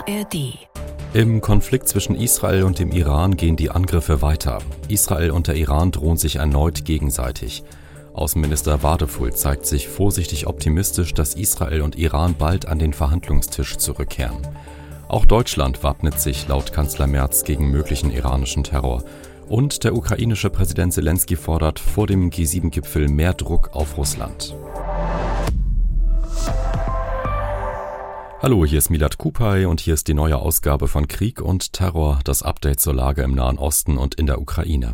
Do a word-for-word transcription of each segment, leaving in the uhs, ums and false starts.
A R D. Im Konflikt zwischen Israel und dem Iran gehen die Angriffe weiter. Israel und der Iran drohen sich erneut gegenseitig. Außenminister Wadefull zeigt sich vorsichtig optimistisch, dass Israel und Iran bald an den Verhandlungstisch zurückkehren. Auch Deutschland wappnet sich laut Kanzler Merz gegen möglichen iranischen Terror. Und der ukrainische Präsident Selenskyj fordert vor dem G sieben Gipfel mehr Druck auf Russland. Hallo, hier ist Milad Kupay und hier ist die neue Ausgabe von Krieg und Terror, das Update zur Lage im Nahen Osten und in der Ukraine.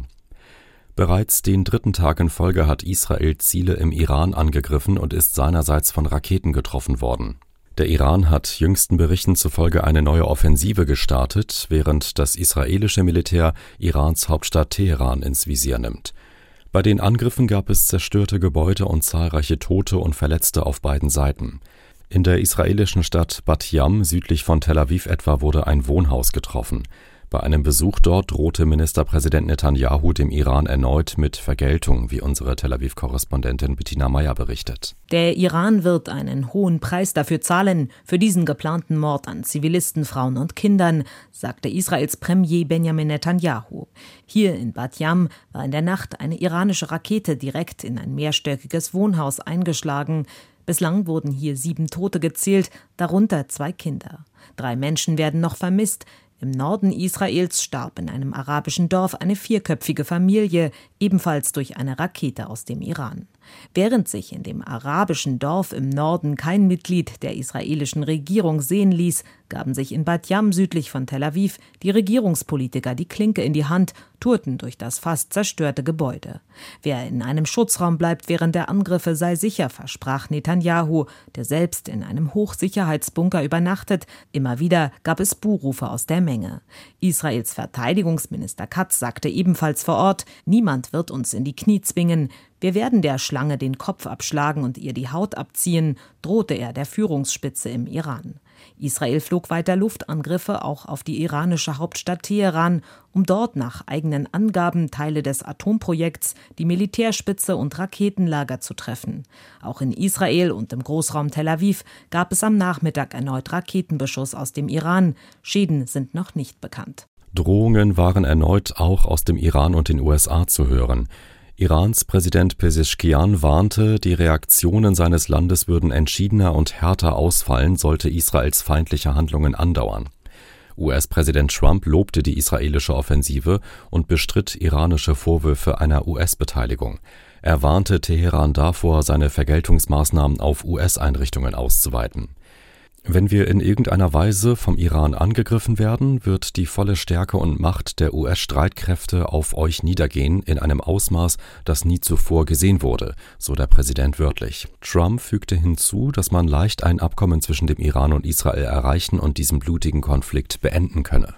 Bereits den dritten Tag in Folge hat Israel Ziele im Iran angegriffen und ist seinerseits von Raketen getroffen worden. Der Iran hat jüngsten Berichten zufolge eine neue Offensive gestartet, während das israelische Militär Irans Hauptstadt Teheran ins Visier nimmt. Bei den Angriffen gab es zerstörte Gebäude und zahlreiche Tote und Verletzte auf beiden Seiten. In der israelischen Stadt Bat Yam, südlich von Tel Aviv etwa, wurde ein Wohnhaus getroffen. Bei einem Besuch dort drohte Ministerpräsident Netanyahu dem Iran erneut mit Vergeltung, wie unsere Tel Aviv-Korrespondentin Bettina Meyer berichtet. Der Iran wird einen hohen Preis dafür zahlen, für diesen geplanten Mord an Zivilisten, Frauen und Kindern, sagte Israels Premier Benjamin Netanyahu. Hier in Bat Yam war in der Nacht eine iranische Rakete direkt in ein mehrstöckiges Wohnhaus eingeschlagen. Bislang wurden hier sieben Tote gezählt, darunter zwei Kinder. Drei Menschen werden noch vermisst. Im Norden Israels starb in einem arabischen Dorf eine vierköpfige Familie, ebenfalls durch eine Rakete aus dem Iran. Während sich in dem arabischen Dorf im Norden kein Mitglied der israelischen Regierung sehen ließ, gaben sich in Bat Yam südlich von Tel Aviv die Regierungspolitiker die Klinke in die Hand, tourten durch das fast zerstörte Gebäude. Wer in einem Schutzraum bleibt während der Angriffe, sei sicher, versprach Netanyahu, der selbst in einem Hochsicherheitsbunker übernachtet. Immer wieder gab es Buhrufe aus der Menge. Israels Verteidigungsminister Katz sagte ebenfalls vor Ort: Niemand wird uns in die Knie zwingen. Wir werden der Schlange den Kopf abschlagen und ihr die Haut abziehen, drohte er der Führungsspitze im Iran. Israel flog weiter Luftangriffe auch auf die iranische Hauptstadt Teheran, um dort nach eigenen Angaben Teile des Atomprojekts, die Militärspitze und Raketenlager zu treffen. Auch in Israel und im Großraum Tel Aviv gab es am Nachmittag erneut Raketenbeschuss aus dem Iran. Schäden sind noch nicht bekannt. Drohungen waren erneut auch aus dem Iran und den U S A zu hören. Irans Präsident Pezeshkian warnte, die Reaktionen seines Landes würden entschiedener und härter ausfallen, sollte Israels feindliche Handlungen andauern. U S-Präsident Trump lobte die israelische Offensive und bestritt iranische Vorwürfe einer U S-Beteiligung. Er warnte Teheran davor, seine Vergeltungsmaßnahmen auf U S-Einrichtungen auszuweiten. Wenn wir in irgendeiner Weise vom Iran angegriffen werden, wird die volle Stärke und Macht der U S-Streitkräfte auf euch niedergehen in einem Ausmaß, das nie zuvor gesehen wurde, so der Präsident wörtlich. Trump fügte hinzu, dass man leicht ein Abkommen zwischen dem Iran und Israel erreichen und diesen blutigen Konflikt beenden könne.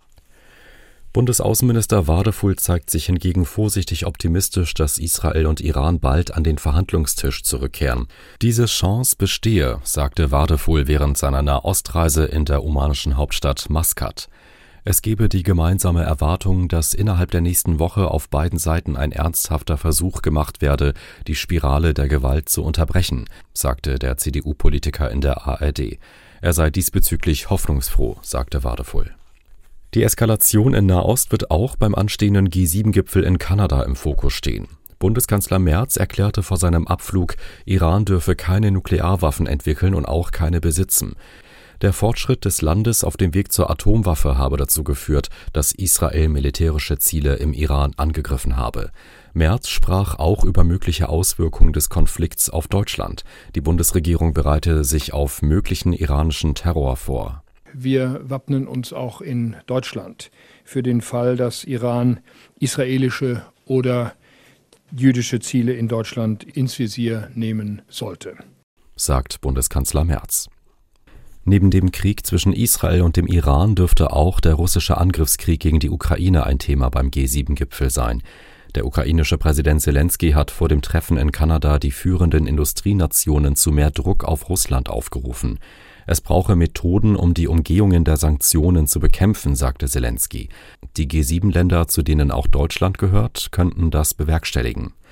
Bundesaußenminister Wadefull zeigt sich hingegen vorsichtig optimistisch, dass Israel und Iran bald an den Verhandlungstisch zurückkehren. Diese Chance bestehe, sagte Wadefull während seiner Nahostreise in der omanischen Hauptstadt Maskat. Es gebe die gemeinsame Erwartung, dass innerhalb der nächsten Woche auf beiden Seiten ein ernsthafter Versuch gemacht werde, die Spirale der Gewalt zu unterbrechen, sagte der C D U-Politiker in der A R D. Er sei diesbezüglich hoffnungsfroh, sagte Wadefull. Die Eskalation in Nahost wird auch beim anstehenden G sieben Gipfel in Kanada im Fokus stehen. Bundeskanzler Merz erklärte vor seinem Abflug, Iran dürfe keine Nuklearwaffen entwickeln und auch keine besitzen. Der Fortschritt des Landes auf dem Weg zur Atomwaffe habe dazu geführt, dass Israel militärische Ziele im Iran angegriffen habe. Merz sprach auch über mögliche Auswirkungen des Konflikts auf Deutschland. Die Bundesregierung bereite sich auf möglichen iranischen Terror vor. Wir wappnen uns auch in Deutschland für den Fall, dass Iran israelische oder jüdische Ziele in Deutschland ins Visier nehmen sollte, sagt Bundeskanzler Merz. Neben dem Krieg zwischen Israel und dem Iran dürfte auch der russische Angriffskrieg gegen die Ukraine ein Thema beim G sieben Gipfel sein. Der ukrainische Präsident Selenskyj hat vor dem Treffen in Kanada die führenden Industrienationen zu mehr Druck auf Russland aufgerufen. Es brauche Methoden, um die Umgehungen der Sanktionen zu bekämpfen, sagte Selenskyj. Die G sieben Länder, zu denen auch Deutschland gehört, könnten das bewerkstelligen.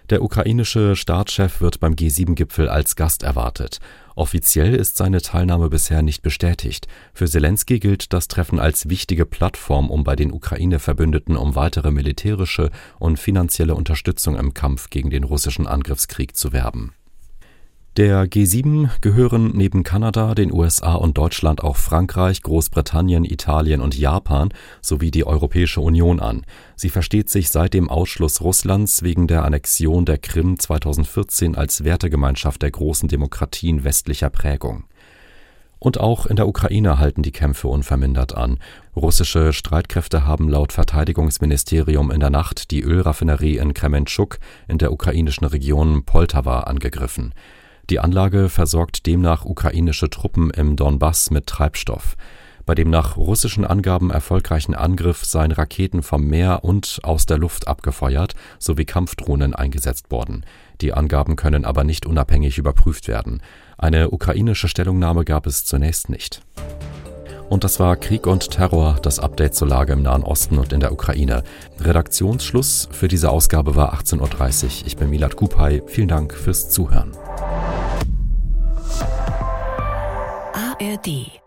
Der ukrainische Staatschef wird beim G sieben Gipfel als Gast erwartet. Offiziell ist seine Teilnahme bisher nicht bestätigt. Für Selenskyj gilt das Treffen als wichtige Plattform, um bei den Ukraine-Verbündeten um weitere militärische und finanzielle Unterstützung im Kampf gegen den russischen Angriffskrieg zu werben. Der G sieben gehören neben Kanada, den U S A und Deutschland auch Frankreich, Großbritannien, Italien und Japan sowie die Europäische Union an. Sie versteht sich seit dem Ausschluss Russlands wegen der Annexion der Krim zweitausendvierzehn als Wertegemeinschaft der großen Demokratien westlicher Prägung. Und auch in der Ukraine halten die Kämpfe unvermindert an. Russische Streitkräfte haben laut Verteidigungsministerium in der Nacht die Ölraffinerie in Krementschuk in der ukrainischen Region Poltawa angegriffen. Die Anlage versorgt demnach ukrainische Truppen im Donbass mit Treibstoff. Bei dem nach russischen Angaben erfolgreichen Angriff seien Raketen vom Meer und aus der Luft abgefeuert sowie Kampfdrohnen eingesetzt worden. Die Angaben können aber nicht unabhängig überprüft werden. Eine ukrainische Stellungnahme gab es zunächst nicht. Und das war Krieg und Terror, das Update zur Lage im Nahen Osten und in der Ukraine. Redaktionsschluss für diese Ausgabe war achtzehn Uhr dreißig. Ich bin Milad Kupay. Vielen Dank fürs Zuhören. A R D